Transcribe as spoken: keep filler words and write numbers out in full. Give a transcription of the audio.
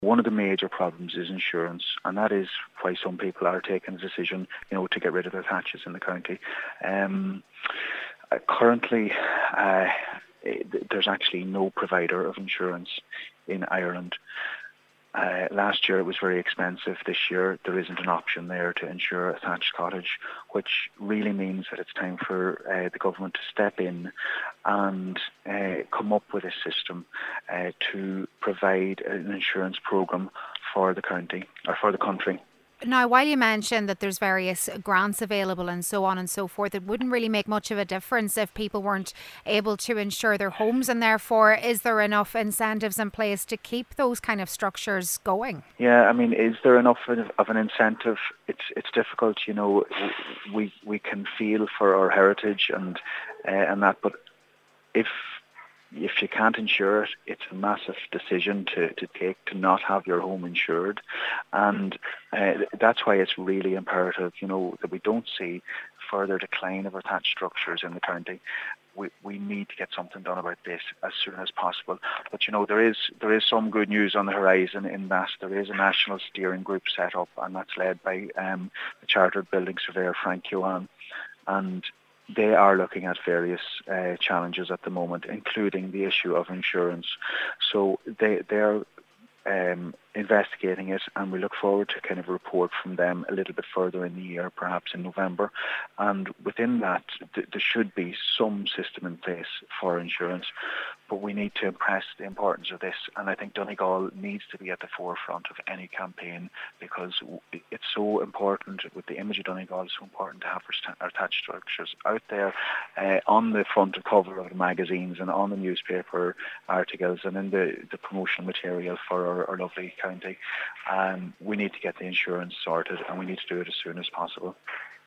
One of the major problems is insurance, and that is why some people are taking the decision, you know, to get rid of their thatches in the county. Um, uh, currently, uh, there's actually no provider of insurance in Ireland. Uh, last year it was very expensive. This year there isn't an option there to insure a thatched cottage, which really means that it's time for uh, the government to step in and uh, come up with a system uh, to provide an insurance programme for the county or for the country. Now, while you mentioned that there's various grants available and so on and so forth, it wouldn't really make much of a difference if people weren't able to insure their homes, and therefore is there enough incentives in place to keep those kind of structures going? Yeah, I mean, is there enough of an incentive? It's it's difficult, you know. We we can feel for our heritage and uh, and that, but if if you can't insure it, it's a massive decision to, to take to not have your home insured. And uh, that's why it's really imperative, you know, that we don't see further decline of attached structures in the county. We we need to get something done about this as soon as possible. But, you know, there is there is some good news on the horizon in that there is a national steering group set up, and that's led by um, the Chartered Building Surveyor, Frank Johan. And they are looking at various uh, challenges at the moment, including the issue of insurance. So they they're um, investigating it, and we look forward to kind of a report from them a little bit further in the year, perhaps in November. And within that, th- there should be some system in place for insurance. But we need to impress the importance of this, and I think Donegal needs to be at the forefront of any campaign, because it's so important. With the image of Donegal, it's so important to have our attached structures out there uh, on the front and cover of the magazines and on the newspaper articles and in the, the promotional material for our, our lovely county. Um, we need to get the insurance sorted, and we need to do it as soon as possible.